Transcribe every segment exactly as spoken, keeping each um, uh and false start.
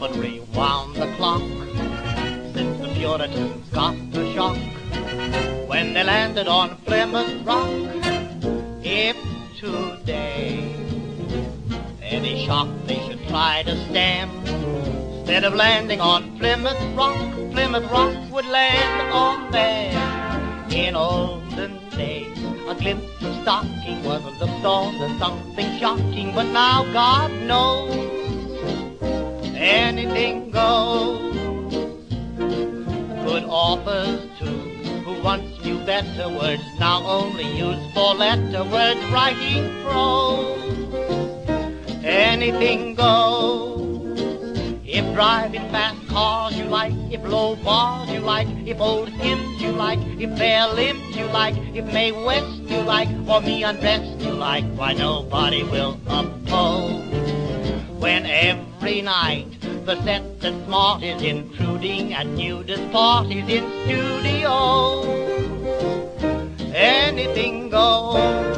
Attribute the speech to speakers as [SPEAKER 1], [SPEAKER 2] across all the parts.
[SPEAKER 1] often rewound the clock since the Puritans got the shock when they landed on Plymouth Rock. If today any shock they should try to stem, instead of landing on Plymouth Rock, Plymouth Rock would land on them. In olden days, a glimpse of stocking was looked on as something shocking, but now God knows anything goes. Good authors too, who once knew better words, now only use four-letter words writing prose. Anything goes. If driving fast cars you like, if low bars you like, if old hymns you like, if bare limbs you like, if Mae West you like, or me undressed you like, why nobody will oppose. When every night the set that's smart is intruding at nudist parties in studios, anything goes.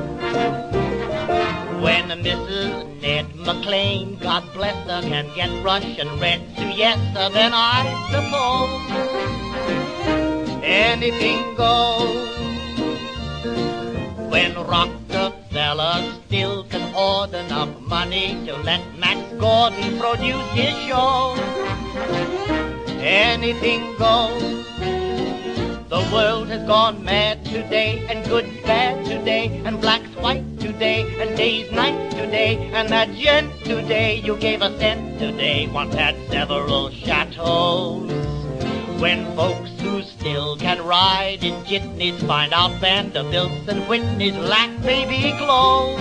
[SPEAKER 1] When Missus Ned McLean, God bless her, can get Russian red siesta, then I suppose anything goes. When Rockefeller still can hoard enough money to let Max Gordon produce his show, anything goes. The world has gone mad today, and good's bad today, and black's white today, and day's night today, and that gent today you gave a cent today once had several chateaus. When folks who still can ride in jitneys find out Vanderbilts and Whitneys lack baby clothes,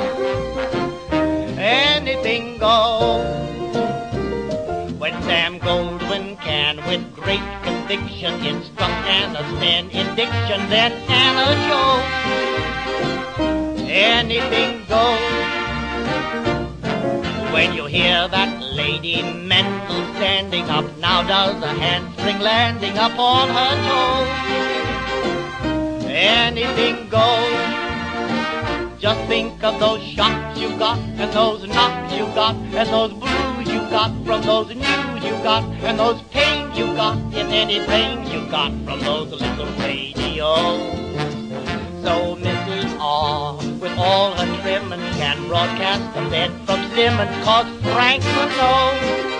[SPEAKER 1] anything goes. When Sam Goldwyn can, with great conviction, instruct Anna Sten in diction, then Anna shows anything goes. When you hear that Lady Mendel standing up, now does a handspring landing up on her toes, anything goes. Just think of those shocks you got, and those knocks you got, and those blues you got from those news you got, and those pains you got, if any pains you got from those little radios. So Missus R, with all her trimmings, can broadcast the bed from Simmons, 'cause Frank knows